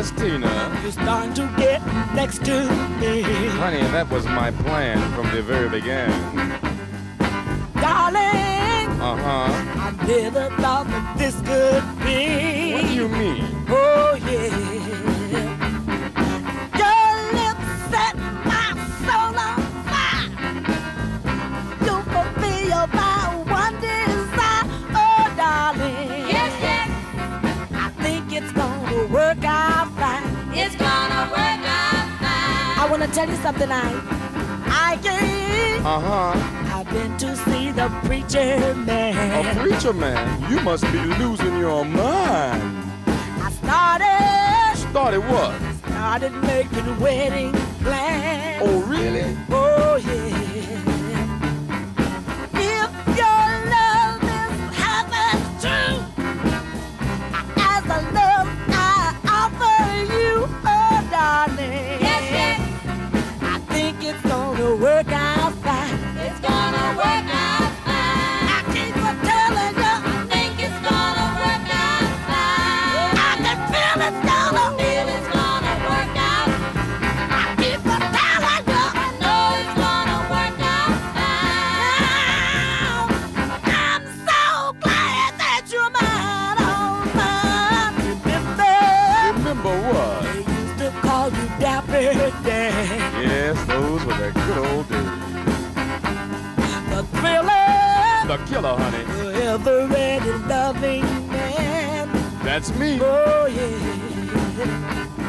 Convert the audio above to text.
Yes, Tina. You're starting to get next to me. Honey, that was my plan from the very beginning. Darling, Uh-huh. I never thought that this could be. What do you mean? Oh, yeah. Your lips set my soul on fire. You fulfill my one desire. Oh, darling. Yes, yes, I think it's gonna work out fine. it's gonna work out fine. I wanna tell you something, I can't. Uh-huh. I've been to see the preacher man. A preacher man? You must be losing your mind. I Started what? started making wedding plans. Oh, really? Oh, yeah. If your love is half as true as the love I offer you, oh, darling. Yes, yes, I think it's gonna work out fine. it's gonna work out fine. I keep on telling you, I think it's gonna work out fine. I can feel it's gonna. Feel it's gonna work out. I keep on telling you, I know it's gonna work out fine. I'm so glad that you're mine, oh mine. Remember, Remember what? they used to call you Dapper Dan, Yes, those were the good old days. the thriller, The killer, honey. the ever-ready loving man. That's me. Oh yeah.